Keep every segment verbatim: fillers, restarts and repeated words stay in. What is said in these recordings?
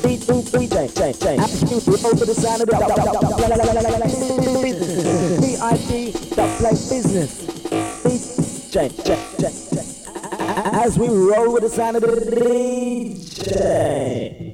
D J, J, J, as you roll with the sound of the B I D, that play business. D J, J, J, J, as we roll with the sound of the D J.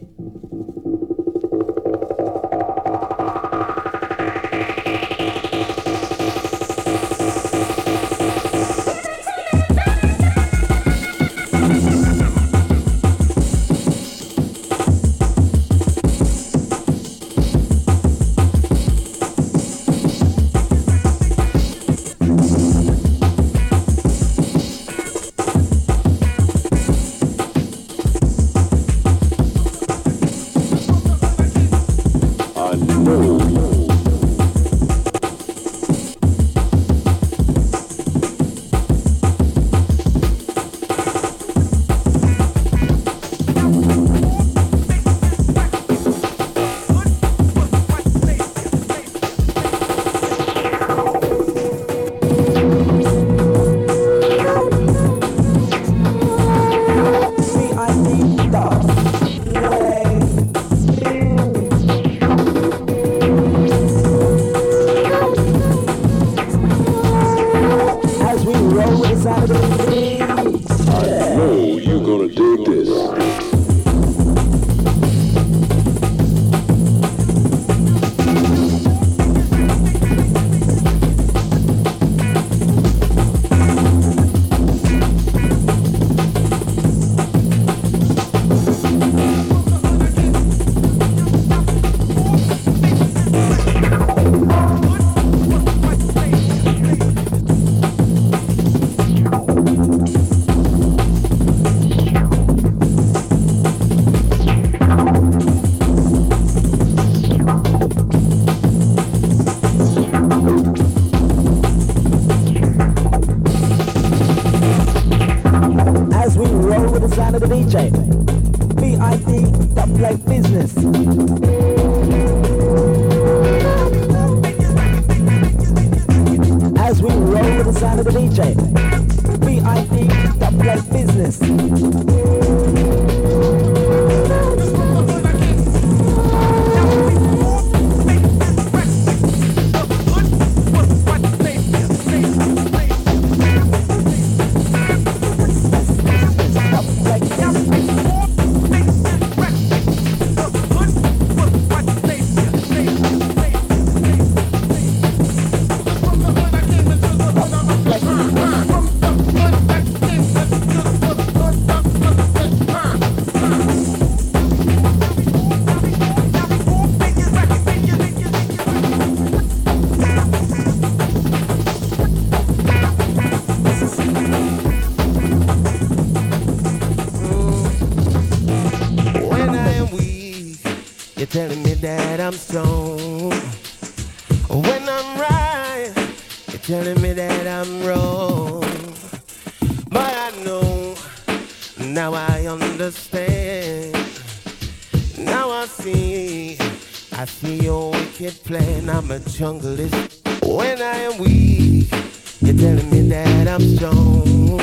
Jungle is when I am weak. You're telling me that I'm strong.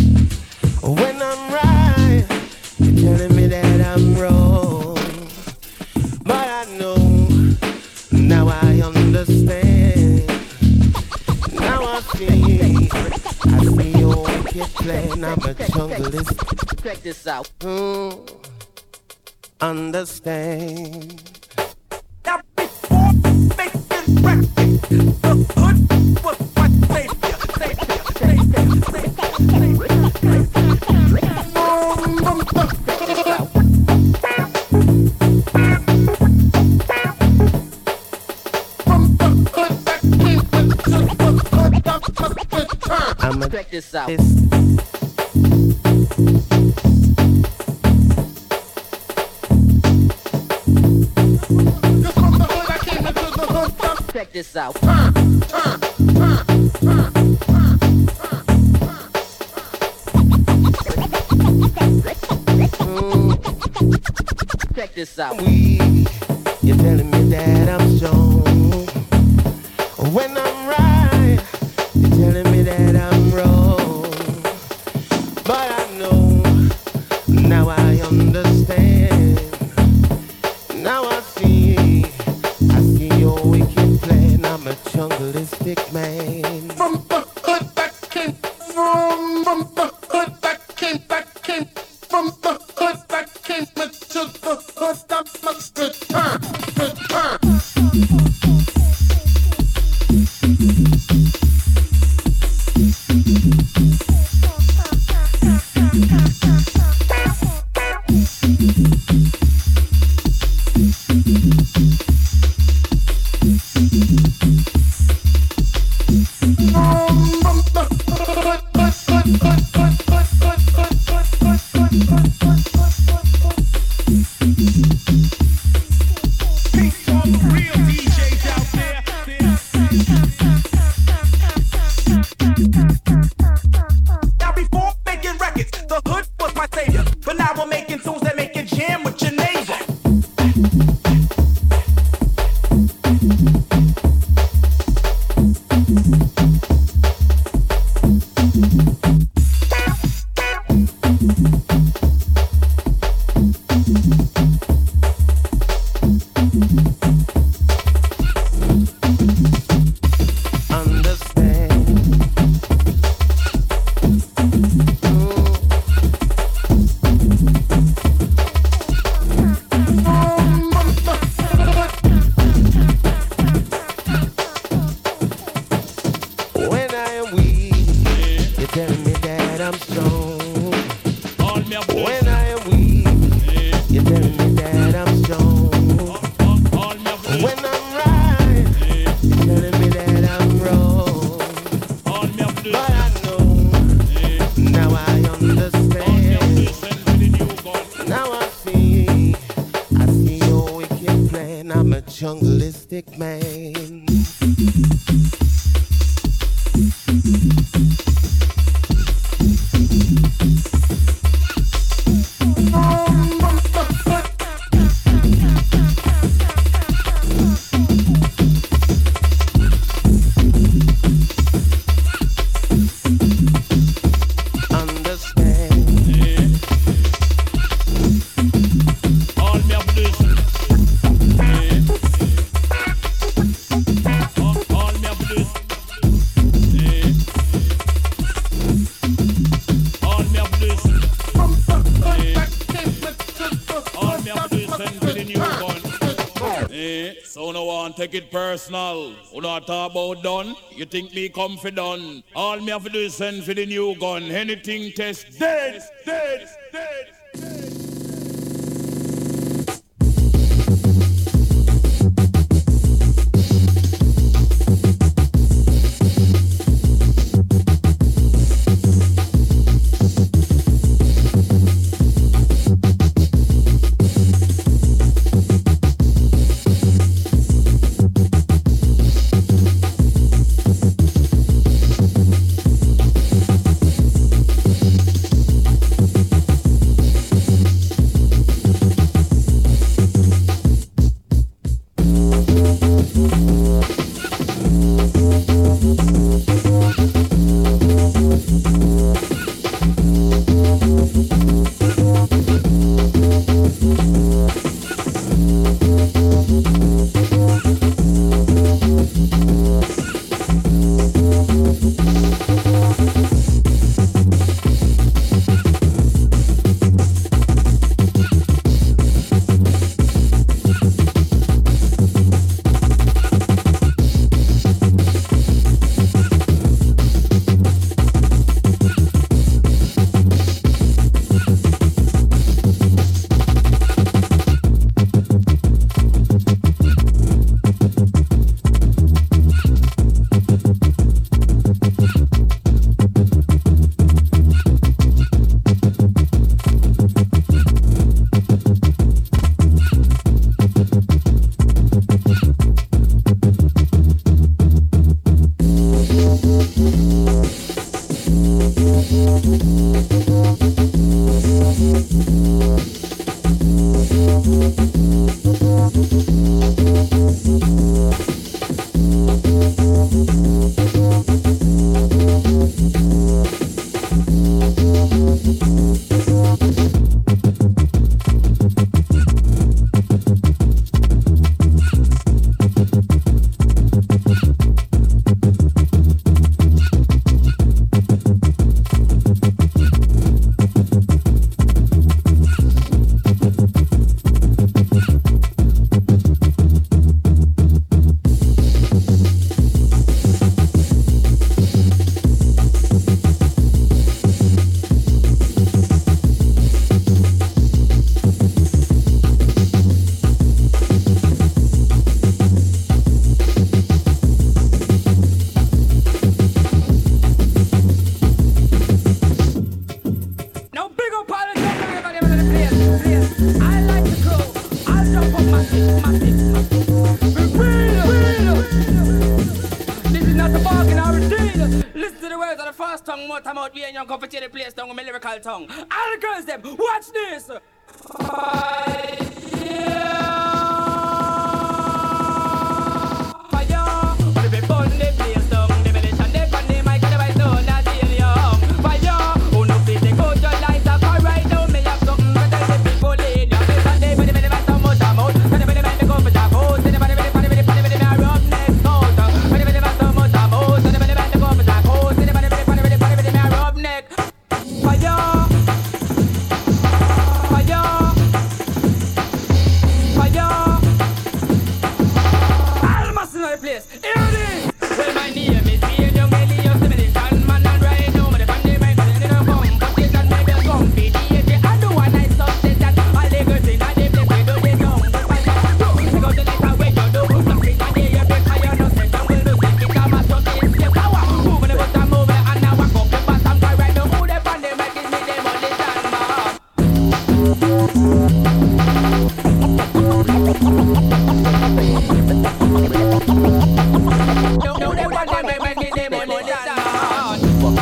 When I'm right, you're telling me that I'm wrong. But I know, now I understand. Now I see, I see your wicked plan. I'm a junglist. Check this out. Mm, understand. I'ma check this out. Check this out. Check this out. We, you're telling me that I'm strong. When I'm right, you're telling me that I'm wrong. But I know, now I understand. Personal, who not talk about done? You think me confident? All me have to do is send for the new gun. Anything test dead, dead, dead. out, I'm out, we ain't young, come for the place down with my lyrical tongue. All the girls, them, watch this! Fire! Fire! Wanna be burn the place down, the militia, they pan the mic, and the vice down, that's the young. Fire! Who no fit, they go to light up, all right now, me have something to tell the people in your place, and they put them in the back, so much I'm out, and they put them in the go for the host, and they put them in the party, with the party, with the party, up next out, and they put them in the back, so much I'm out, and they put them in the go for the host, and they put them in the party, with the party, with the party, up next. Fire! Fire! Fire! All must know the place. Here it is. Well, my name is Ian Young Elias, the militant man, and right now, my family, my family, they don't come, but they can maybe come, be the agent. I do a nice substance that all the girls in the place, they do the song, but I can't do. They go to the car where you do, something that they have, because you know, say, don't will lose it, because my stuff is the power. Moving the bus, I'm moving, and now I come, but I'm going right now, who the family, make it me, they money, stand man. No, no, they want them, make it them money, stand man.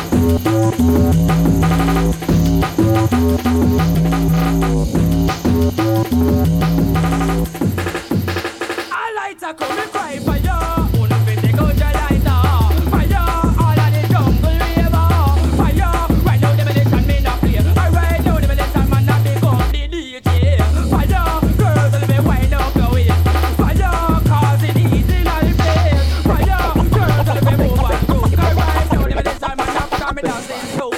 A lighter come and cry for you. Who no fit take out your lighter? Fire, all of the jungle river. Fire, right now the militia me not play. Right now the militia man not become the D J. Fire, girls will be wind up your waist. Fire, cause it easy like the place. Fire, girls will be move and cook. Right now the militia man not come and dancing too.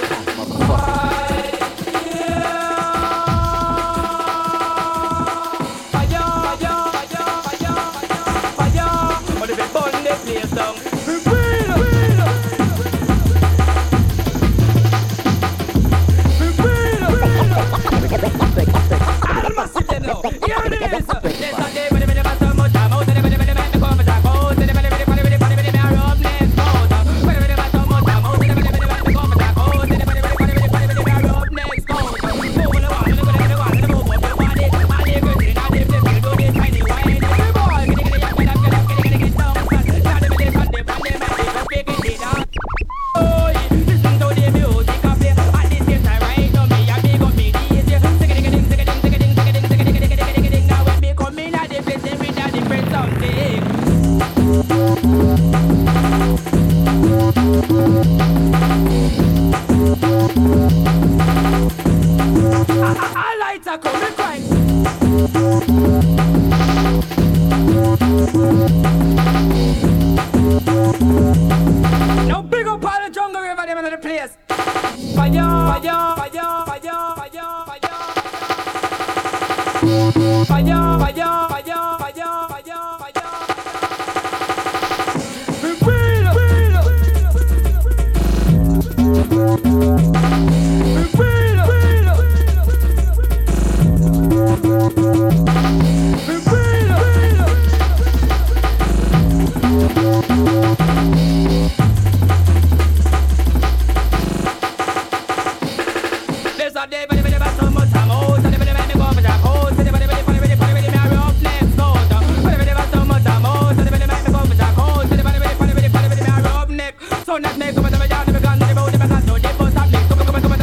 Now big up all the jungle river them in the place. Fire, fire, fire, fire, fire, fire. Fire, fire, fire, fire, fire, fire. Feel, feel. Feel, there's a day, but the best of much I'm out, and the best of the go for the host, and the best of the funny, the funny, the marry up next out. But the best of much I'm out, and the best of the go for the host, and the best of the funny, the funny, the marry up next. So not make up with the yard, the gun, the boat, the gun, the bus, the come, come, come, come.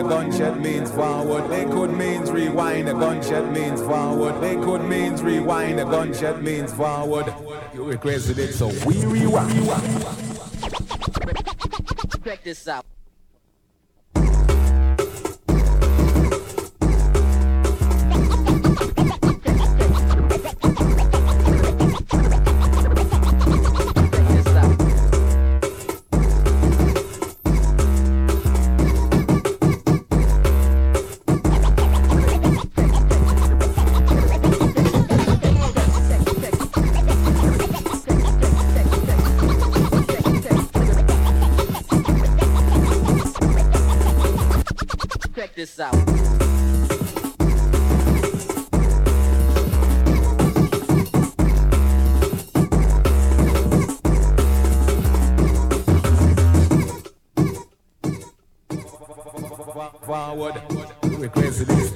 gunshot means forward. They could means rewind, a gunshot means forward. They could means rewind, a gunshot means forward. You requested it, so we rewind. Check this out. This out. Forward, requested this.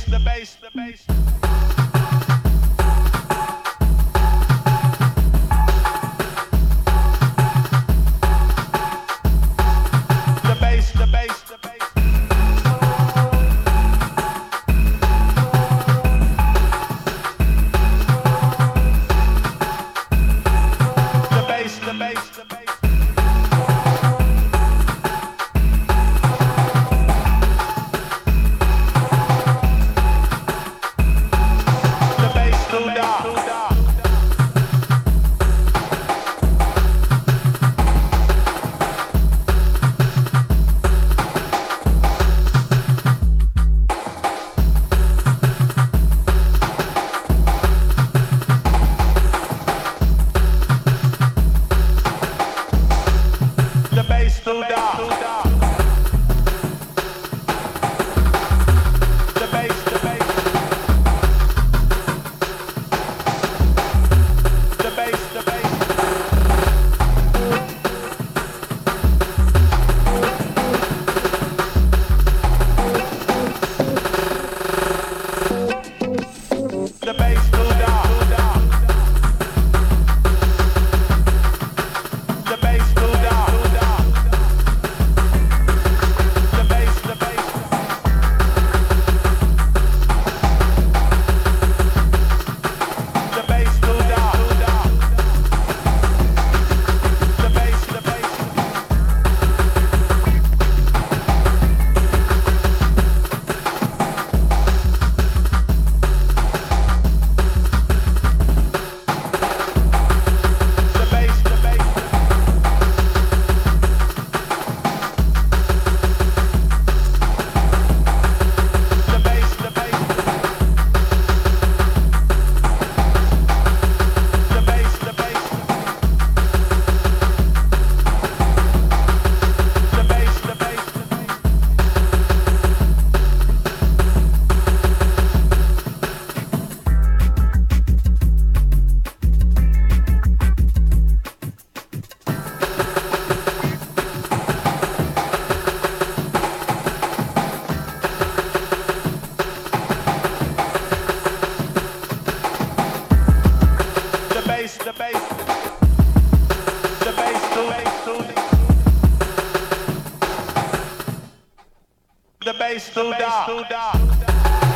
the bass, the bass. The bass, the bass, the bass. The bass, the bass, the bass. The bass too dark.